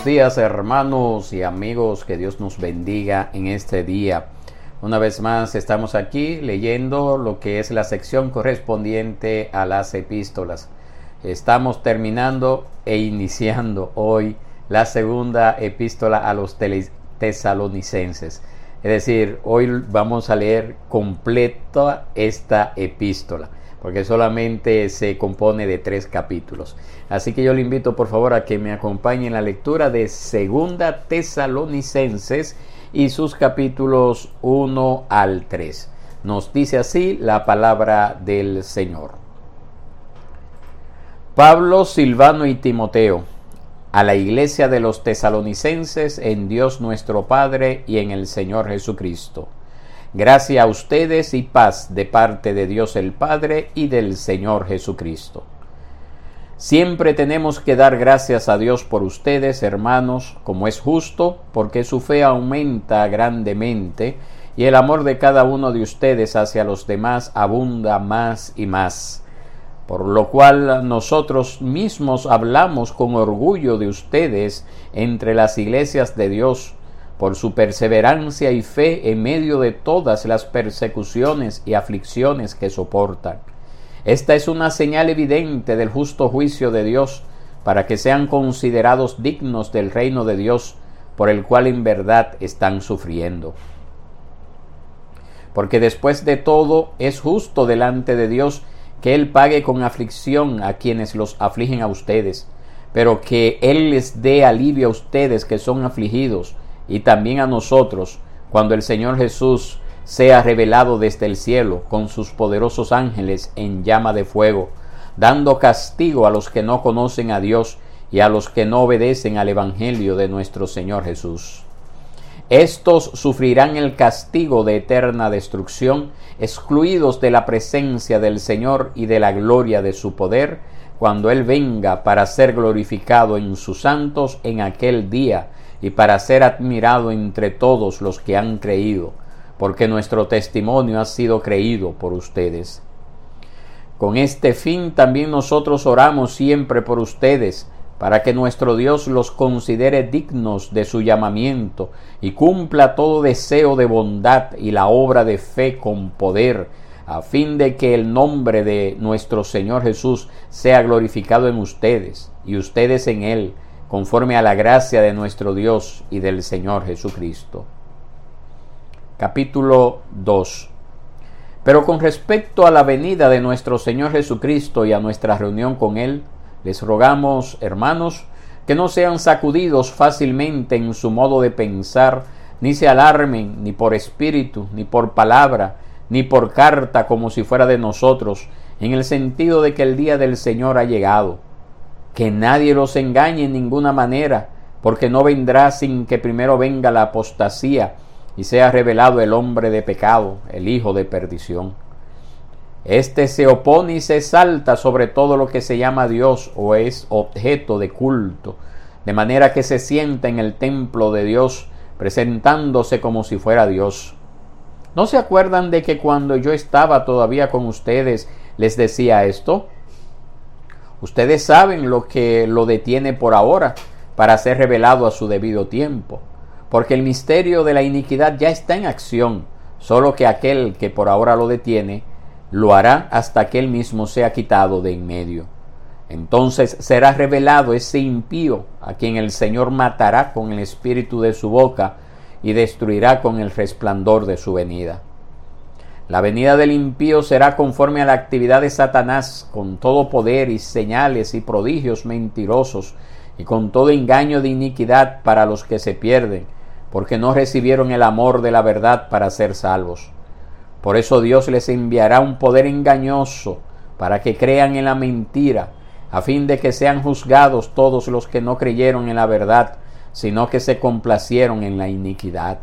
días, hermanos y amigos, que Dios nos bendiga en este día. Una vez más estamos aquí leyendo lo que es la sección correspondiente a las epístolas. Estamos terminando e iniciando hoy la segunda epístola a los tesalonicenses. Es decir, hoy vamos a leer completa esta epístola, porque solamente se compone de 3 capítulos. Así que yo le invito por favor a que me acompañe en la lectura de Segunda Tesalonicenses y sus capítulos 1 al 3. Nos dice así la palabra del Señor. Pablo, Silvano y Timoteo, a la iglesia de los tesalonicenses en Dios nuestro Padre y en el Señor Jesucristo. Gracia a ustedes y paz de parte de Dios el Padre y del Señor Jesucristo. Siempre tenemos que dar gracias a Dios por ustedes, hermanos, como es justo, porque su fe aumenta grandemente y el amor de cada uno de ustedes hacia los demás abunda más y más. Por lo cual nosotros mismos hablamos con orgullo de ustedes entre las iglesias de Dios, por su perseverancia y fe en medio de todas las persecuciones y aflicciones que soportan. Esta es una señal evidente del justo juicio de Dios, para que sean considerados dignos del reino de Dios, por el cual en verdad están sufriendo. Porque después de todo es justo delante de Dios que Él pague con aflicción a quienes los afligen a ustedes, pero que Él les dé alivio a ustedes que son afligidos, y también a nosotros, cuando el Señor Jesús sea revelado desde el cielo con sus poderosos ángeles en llama de fuego, dando castigo a los que no conocen a Dios y a los que no obedecen al Evangelio de nuestro Señor Jesús. Estos sufrirán el castigo de eterna destrucción, excluidos de la presencia del Señor y de la gloria de su poder, cuando Él venga para ser glorificado en sus santos en aquel día y para ser admirado entre todos los que han creído, porque nuestro testimonio ha sido creído por ustedes. Con este fin también nosotros oramos siempre por ustedes, para que nuestro Dios los considere dignos de su llamamiento y cumpla todo deseo de bondad y la obra de fe con poder, a fin de que el nombre de nuestro Señor Jesús sea glorificado en ustedes y ustedes en Él, conforme a la gracia de nuestro Dios y del Señor Jesucristo. Capítulo 2. Pero con respecto a la venida de nuestro Señor Jesucristo y a nuestra reunión con Él, les rogamos, hermanos, que no sean sacudidos fácilmente en su modo de pensar, ni se alarmen ni por espíritu, ni por palabra, ni por carta como si fuera de nosotros, en el sentido de que el día del Señor ha llegado. Que nadie los engañe en ninguna manera, porque no vendrá sin que primero venga la apostasía y sea revelado el hombre de pecado, el hijo de perdición. Este se opone y se exalta sobre todo lo que se llama Dios o es objeto de culto, de manera que se sienta en el templo de Dios, presentándose como si fuera Dios. ¿No se acuerdan de que cuando yo estaba todavía con ustedes les decía esto? Ustedes saben lo que lo detiene por ahora, para ser revelado a su debido tiempo, porque el misterio de la iniquidad ya está en acción, solo que aquel que por ahora lo detiene, lo hará hasta que él mismo sea quitado de en medio. Entonces será revelado ese impío, a quien el Señor matará con el espíritu de su boca y destruirá con el resplandor de su venida. La venida del impío será conforme a la actividad de Satanás, con todo poder y señales y prodigios mentirosos, y con todo engaño de iniquidad para los que se pierden, porque no recibieron el amor de la verdad para ser salvos. Por eso Dios les enviará un poder engañoso, para que crean en la mentira, a fin de que sean juzgados todos los que no creyeron en la verdad, sino que se complacieron en la iniquidad.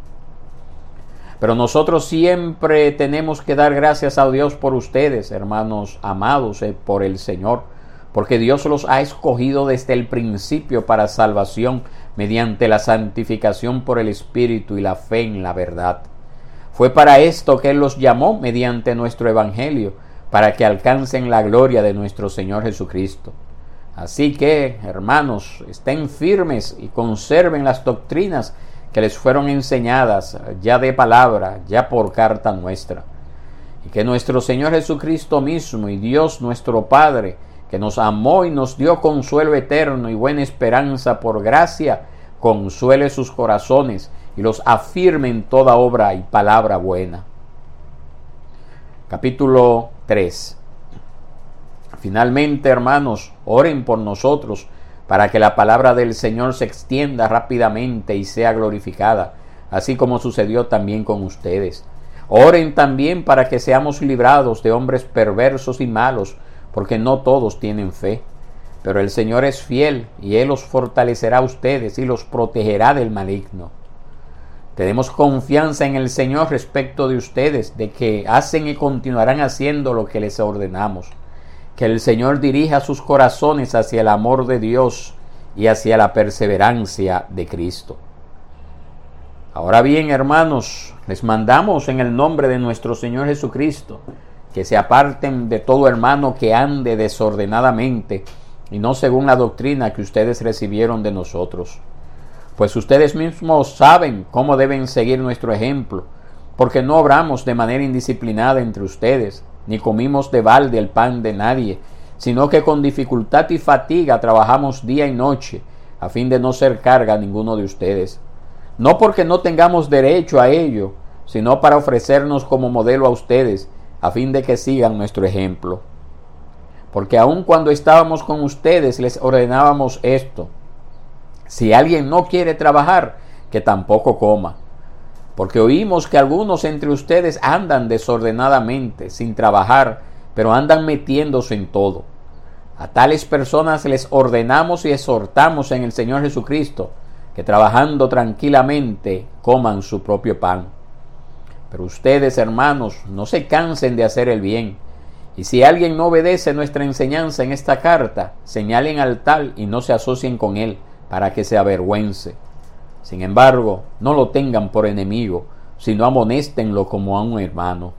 Pero nosotros siempre tenemos que dar gracias a Dios por ustedes, hermanos amados por el Señor, porque Dios los ha escogido desde el principio para salvación mediante la santificación por el Espíritu y la fe en la verdad. Fue para esto que Él los llamó mediante nuestro Evangelio, para que alcancen la gloria de nuestro Señor Jesucristo. Así que, hermanos, estén firmes y conserven las doctrinas que les fueron enseñadas, ya de palabra, ya por carta nuestra. Y que nuestro Señor Jesucristo mismo y Dios nuestro Padre, que nos amó y nos dio consuelo eterno y buena esperanza por gracia, consuele sus corazones y los afirme en toda obra y palabra buena. Capítulo 3. Finalmente, hermanos, oren por nosotros para que la palabra del Señor se extienda rápidamente y sea glorificada, así como sucedió también con ustedes. Oren también para que seamos librados de hombres perversos y malos, porque no todos tienen fe. Pero el Señor es fiel y Él los fortalecerá a ustedes y los protegerá del maligno. Tenemos confianza en el Señor respecto de ustedes, de que hacen y continuarán haciendo lo que les ordenamos. Que el Señor dirija sus corazones hacia el amor de Dios y hacia la perseverancia de Cristo. Ahora bien, hermanos, les mandamos en el nombre de nuestro Señor Jesucristo que se aparten de todo hermano que ande desordenadamente y no según la doctrina que ustedes recibieron de nosotros. Pues ustedes mismos saben cómo deben seguir nuestro ejemplo, porque no obramos de manera indisciplinada entre ustedes, ni comimos de balde el pan de nadie, sino que con dificultad y fatiga trabajamos día y noche, a fin de no ser carga a ninguno de ustedes. No porque no tengamos derecho a ello, sino para ofrecernos como modelo a ustedes, a fin de que sigan nuestro ejemplo. Porque aun cuando estábamos con ustedes les ordenábamos esto: si alguien no quiere trabajar, que tampoco coma. Porque oímos que algunos entre ustedes andan desordenadamente, sin trabajar, pero andan metiéndose en todo. A tales personas les ordenamos y exhortamos en el Señor Jesucristo, que trabajando tranquilamente coman su propio pan. Pero ustedes, hermanos, no se cansen de hacer el bien. Y si alguien no obedece nuestra enseñanza en esta carta, señalen al tal y no se asocien con él, para que se avergüence. Sin embargo, no lo tengan por enemigo, sino amonéstenlo como a un hermano.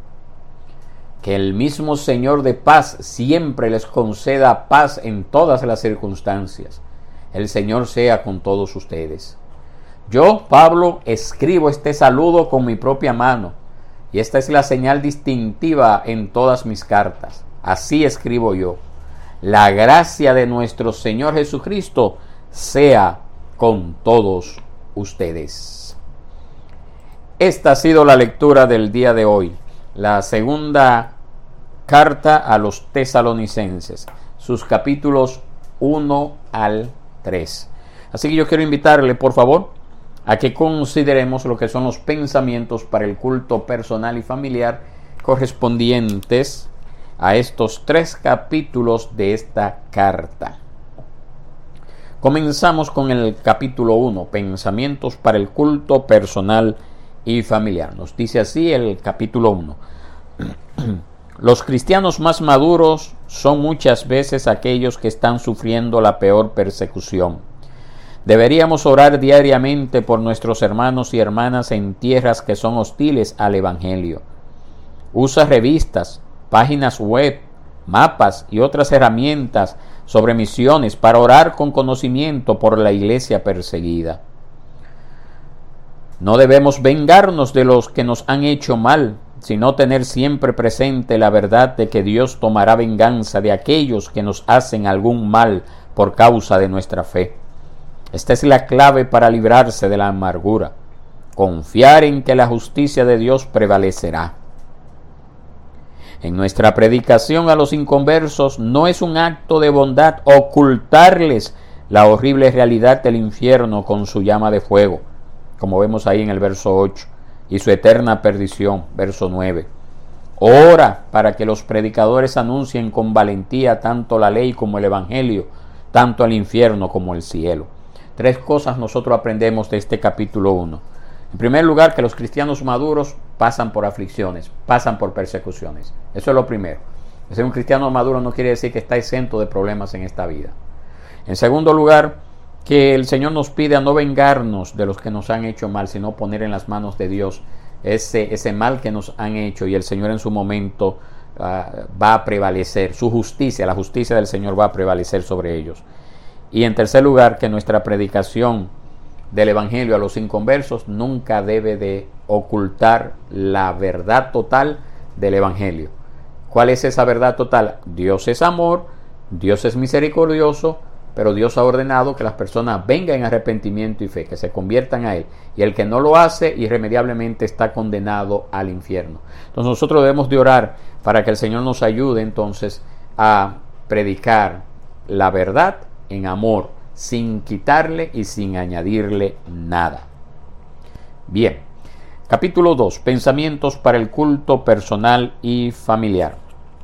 Que el mismo Señor de paz siempre les conceda paz en todas las circunstancias. El Señor sea con todos ustedes. Yo, Pablo, escribo este saludo con mi propia mano, y esta es la señal distintiva en todas mis cartas. Así escribo yo. La gracia de nuestro Señor Jesucristo sea con todos ustedes. Esta ha sido la lectura del día de hoy, la segunda carta a los tesalonicenses, sus capítulos 1 al 3. Así que yo quiero invitarle, por favor, a que consideremos lo que son los pensamientos para el culto personal y familiar correspondientes a estos 3 capítulos de esta carta. Comenzamos con el capítulo 1, pensamientos para el culto personal y familiar. Nos dice así el capítulo 1. Los cristianos más maduros son muchas veces aquellos que están sufriendo la peor persecución. Deberíamos orar diariamente por nuestros hermanos y hermanas en tierras que son hostiles al Evangelio. Usa revistas, páginas web, mapas y otras herramientas sobre misiones para orar con conocimiento por la iglesia perseguida. No debemos vengarnos de los que nos han hecho mal, sino tener siempre presente la verdad de que Dios tomará venganza de aquellos que nos hacen algún mal por causa de nuestra fe. Esta es la clave para librarse de la amargura. Confiar en que la justicia de Dios prevalecerá. En nuestra predicación a los inconversos no es un acto de bondad ocultarles la horrible realidad del infierno con su llama de fuego, como vemos ahí en el verso 8, y su eterna perdición, verso 9. Ora para que los predicadores anuncien con valentía tanto la ley como el evangelio, tanto el infierno como el cielo. 3 cosas nosotros aprendemos de este capítulo 1. En primer lugar, que los cristianos maduros pasan por aflicciones, pasan por persecuciones. Eso es lo primero. Ser un cristiano maduro no quiere decir que está exento de problemas en esta vida. En segundo lugar, que el Señor nos pide a no vengarnos de los que nos han hecho mal, sino poner en las manos de Dios ese mal que nos han hecho, y el Señor en su momento va a prevalecer, su justicia, la justicia del Señor va a prevalecer sobre ellos. Y en tercer lugar, que nuestra predicación del Evangelio a los inconversos nunca debe de ocultar la verdad total del Evangelio. ¿Cuál es esa verdad total? Dios es amor, Dios es misericordioso, pero Dios ha ordenado que las personas vengan en arrepentimiento y fe, que se conviertan a Él. Y el que no lo hace, irremediablemente está condenado al infierno. Entonces nosotros debemos de orar para que el Señor nos ayude entonces a predicar la verdad en amor, sin quitarle y sin añadirle nada. Bien, capítulo 2, pensamientos para el culto personal y familiar.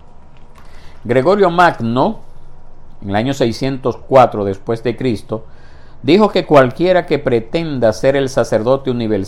Gregorio Magno, en el año 604 después de Cristo, dijo que cualquiera que pretenda ser el sacerdote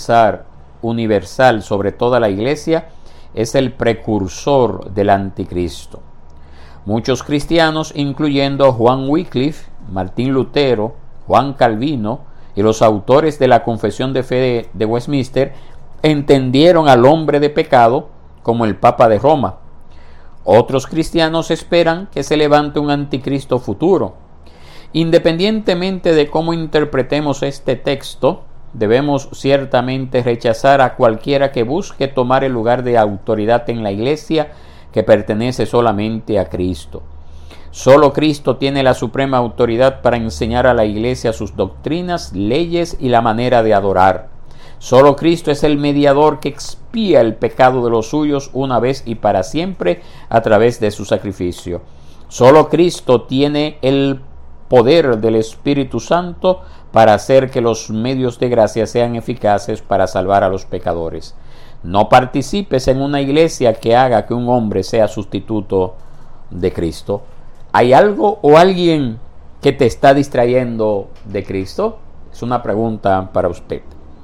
universal sobre toda la iglesia es el precursor del anticristo. Muchos cristianos, incluyendo Juan Wycliffe, Martín Lutero, Juan Calvino y los autores de la Confesión de Fe de Westminster, entendieron al hombre de pecado como el Papa de Roma. Otros cristianos esperan que se levante un anticristo futuro. Independientemente de cómo interpretemos este texto, debemos ciertamente rechazar a cualquiera que busque tomar el lugar de autoridad en la iglesia que pertenece solamente a Cristo. Solo Cristo tiene la suprema autoridad para enseñar a la iglesia sus doctrinas, leyes y la manera de adorar. Solo Cristo es el mediador que expía el pecado de los suyos una vez y para siempre a través de su sacrificio. Solo Cristo tiene el poder del Espíritu Santo para hacer que los medios de gracia sean eficaces para salvar a los pecadores. No participes en una iglesia que haga que un hombre sea sustituto de Cristo. ¿Hay algo o alguien que te está distrayendo de Cristo? Es una pregunta para usted.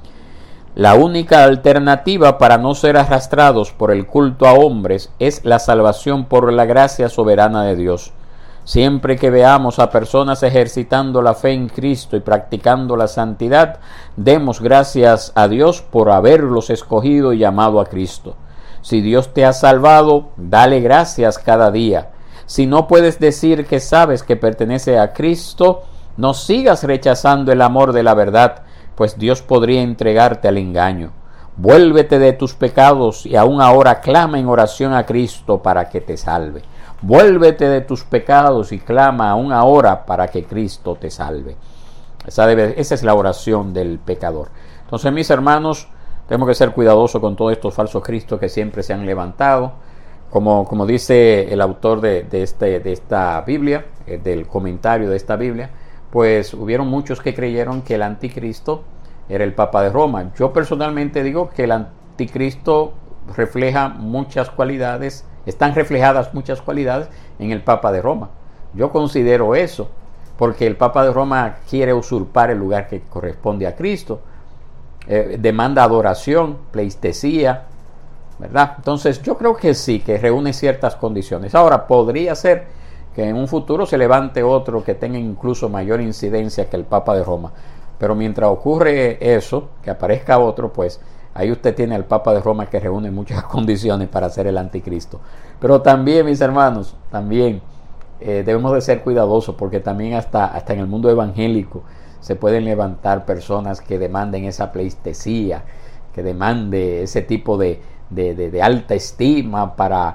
La única alternativa para no ser arrastrados por el culto a hombres es la salvación por la gracia soberana de Dios. Siempre que veamos a personas ejercitando la fe en Cristo y practicando la santidad, demos gracias a Dios por haberlos escogido y llamado a Cristo. Si Dios te ha salvado, dale gracias cada día. Si no puedes decir que sabes que pertenece a Cristo, no sigas rechazando el amor de la verdad, pues Dios podría entregarte al engaño. Vuélvete de tus pecados y aún ahora clama en oración a Cristo para que te salve. Vuélvete de tus pecados y clama aún ahora para que Cristo te salve. Esa es la oración del pecador. Entonces, mis hermanos, tenemos que ser cuidadosos con todos estos falsos cristos que siempre se han levantado. Como dice el autor de esta Biblia, del comentario de esta Biblia, pues hubieron muchos que creyeron que el anticristo era el Papa de Roma. Yo personalmente digo que el anticristo refleja muchas cualidades, están reflejadas muchas cualidades en el Papa de Roma. Yo considero eso, porque el Papa de Roma quiere usurpar el lugar que corresponde a Cristo, demanda adoración, pleitesía, ¿verdad? Entonces yo creo que sí, que reúne ciertas condiciones. Ahora, podría ser que en un futuro se levante otro que tenga incluso mayor incidencia que el Papa de Roma. Pero mientras ocurre eso, que aparezca otro, pues ahí usted tiene al Papa de Roma que reúne muchas condiciones para ser el anticristo. Pero también, mis hermanos, también debemos de ser cuidadosos, porque también hasta en el mundo evangélico se pueden levantar personas que demanden esa pleitesía, que demande ese tipo de alta estima para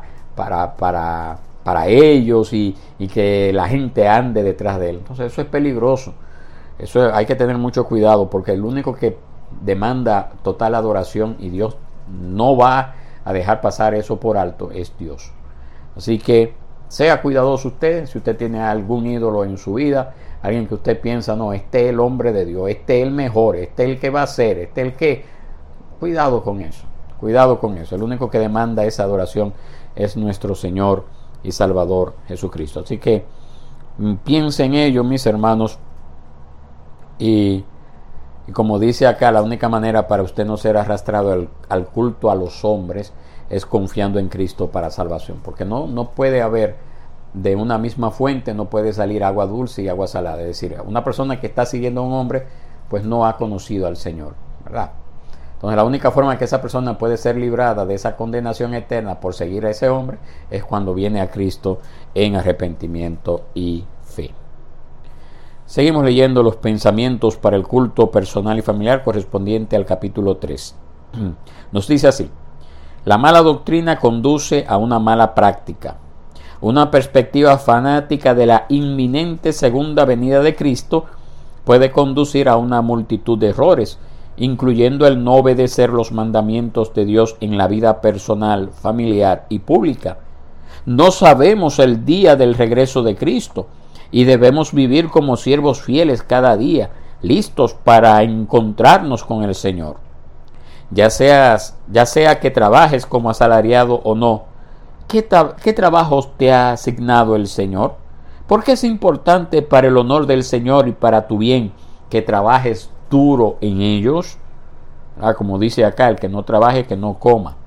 ellos y que la gente ande detrás de él. Entonces eso es peligroso. Eso hay que tener mucho cuidado, porque el único que demanda total adoración, y Dios no va a dejar pasar eso por alto, es Dios. Así que sea cuidadoso usted. Si usted tiene algún ídolo en su vida, alguien que usted piensa, no, este es el hombre de Dios, este es el mejor, este es el que va a ser, este es el que... Cuidado con eso, cuidado con eso. El único que demanda esa adoración es nuestro Señor y Salvador Jesucristo. Así que piensen en ello, mis hermanos, y como dice acá, la única manera para usted no ser arrastrado al culto a los hombres es confiando en Cristo para salvación, porque no puede haber, de una misma fuente no puede salir agua dulce y agua salada. Es decir, una persona que está siguiendo a un hombre pues no ha conocido al Señor, ¿verdad? Entonces la única forma que esa persona puede ser librada de esa condenación eterna por seguir a ese hombre es cuando viene a Cristo en arrepentimiento y fe. Seguimos leyendo los pensamientos para el culto personal y familiar correspondiente al capítulo 3. Nos dice así: la mala doctrina conduce a una mala práctica. Una perspectiva fanática de la inminente segunda venida de Cristo puede conducir a una multitud de errores, incluyendo el no obedecer los mandamientos de Dios en la vida personal, familiar y pública. No sabemos el día del regreso de Cristo y debemos vivir como siervos fieles cada día, listos para encontrarnos con el Señor. Ya sea que trabajes como asalariado o no, ¿qué trabajos te ha asignado el Señor? Porque es importante para el honor del Señor y para tu bien que trabajes duro en ellos. Como dice acá, el que no trabaje, que no coma.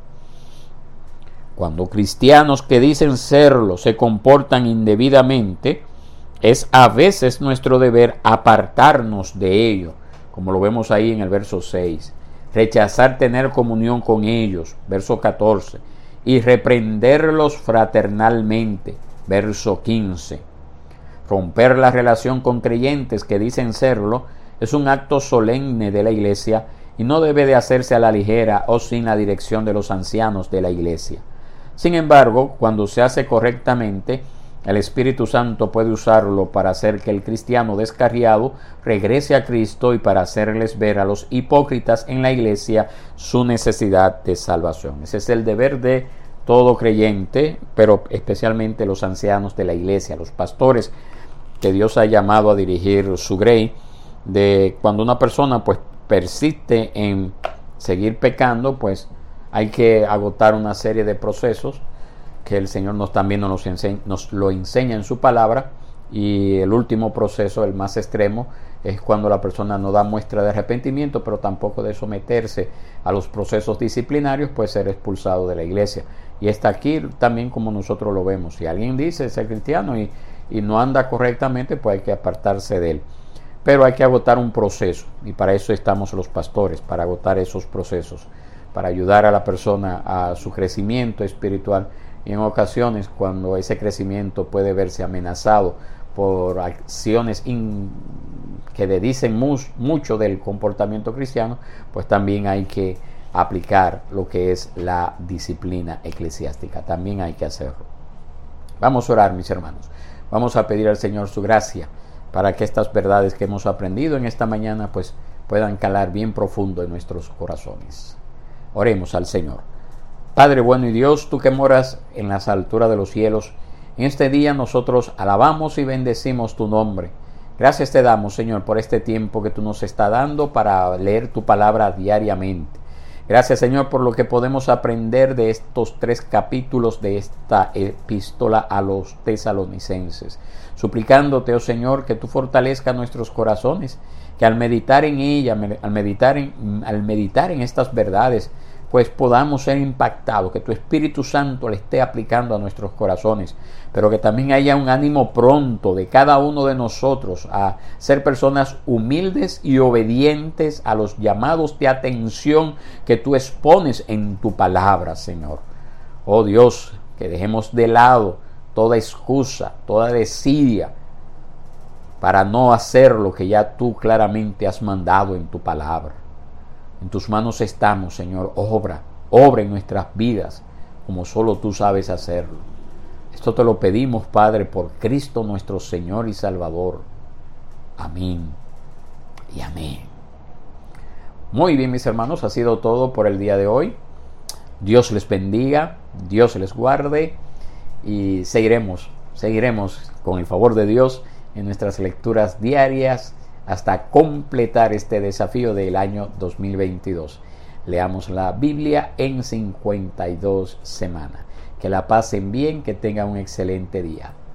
Cuando cristianos que dicen serlo se comportan indebidamente, es a veces nuestro deber apartarnos de ello, como lo vemos ahí en el verso 6, rechazar tener comunión con ellos, verso 14, y reprenderlos fraternalmente, verso 15. Romper la relación con creyentes que dicen serlo es un acto solemne de la Iglesia y no debe de hacerse a la ligera o sin la dirección de los ancianos de la Iglesia. Sin embargo, cuando se hace correctamente, el Espíritu Santo puede usarlo para hacer que el cristiano descarriado regrese a Cristo y para hacerles ver a los hipócritas en la Iglesia su necesidad de salvación. Ese es el deber de todo creyente, pero especialmente los ancianos de la Iglesia, los pastores que Dios ha llamado a dirigir su grey. De cuando una persona pues persiste en seguir pecando, pues hay que agotar una serie de procesos que el Señor también nos lo enseña en su palabra. Y el último proceso, el más extremo, es cuando la persona no da muestra de arrepentimiento, pero tampoco de someterse a los procesos disciplinarios, puede ser expulsado de la iglesia. Y está aquí también como nosotros lo vemos. Si alguien dice ser cristiano y no anda correctamente, pues hay que apartarse de él. Pero hay que agotar un proceso, y para eso estamos los pastores, para agotar esos procesos, para ayudar a la persona a su crecimiento espiritual. Y en ocasiones, cuando ese crecimiento puede verse amenazado por acciones que le dicen mucho del comportamiento cristiano, pues también hay que aplicar lo que es la disciplina eclesiástica. También hay que hacerlo. Vamos a orar, mis hermanos. Vamos a pedir al Señor su gracia para que estas verdades que hemos aprendido en esta mañana pues puedan calar bien profundo en nuestros corazones. Oremos al Señor. Padre bueno y Dios, tú que moras en las alturas de los cielos, en este día nosotros alabamos y bendecimos tu nombre. Gracias te damos, Señor, por este tiempo que tú nos estás dando para leer tu palabra diariamente. Gracias, Señor, por lo que podemos aprender de estos 3 capítulos de esta epístola a los tesalonicenses. Suplicándote, oh Señor, que tú fortalezcas nuestros corazones, que al meditar en ella, al meditar en estas verdades, pues podamos ser impactados, que tu Espíritu Santo le esté aplicando a nuestros corazones, pero que también haya un ánimo pronto de cada uno de nosotros a ser personas humildes y obedientes a los llamados de atención que tú expones en tu palabra, Señor. Oh Dios, que dejemos de lado toda excusa, toda desidia para no hacer lo que ya tú claramente has mandado en tu palabra. En tus manos estamos, Señor. Obra en nuestras vidas como solo tú sabes hacerlo. Esto te lo pedimos, Padre, por Cristo nuestro Señor y Salvador. Amén y amén. Muy bien, mis hermanos, ha sido todo por el día de hoy. Dios les bendiga, Dios les guarde y seguiremos con el favor de Dios en nuestras lecturas diarias hasta completar este desafío del año 2022. Leamos la Biblia en 52 semanas. Que la pasen bien, que tengan un excelente día.